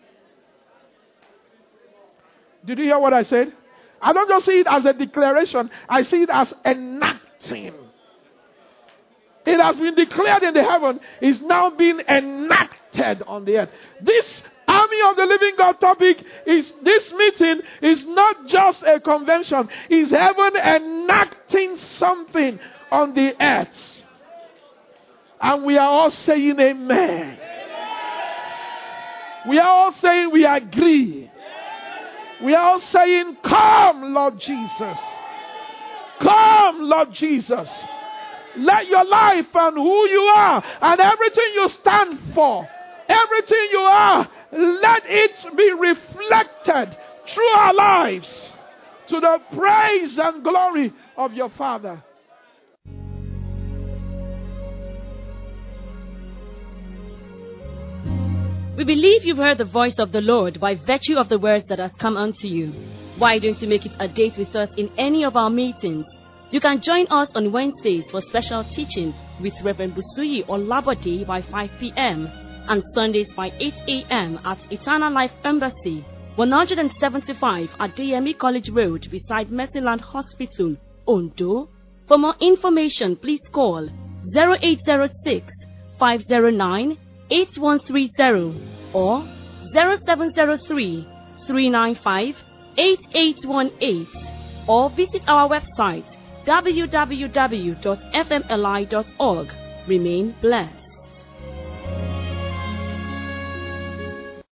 Did you hear what I said? I don't just see it as a declaration. I see it as enacting. It has been declared in the heaven. It's now being enacted on the earth. This Army of the Living God topic this meeting is not just a convention. It's heaven enacting something on the earth. And we are all saying amen. We are all saying we agree. We are all saying, come, Lord Jesus. Come, Lord Jesus. Let your life and who you are and everything you stand for, everything you are, let it be reflected through our lives to the praise and glory of your Father. We believe you've heard the voice of the Lord by virtue of the words that have come unto you. Why don't you make it a date with us in any of our meetings? You can join us on Wednesdays for special teaching with Reverend Busuyi Olabode by 5 p.m. and Sundays by 8 a.m. at Eternal Life Embassy, 175 at DME College Road beside Mercyland Hospital, Ondo. For more information, please call 0806 509 8130 or 0703 395 8818 or visit our website www.fmli.org. Remain blessed.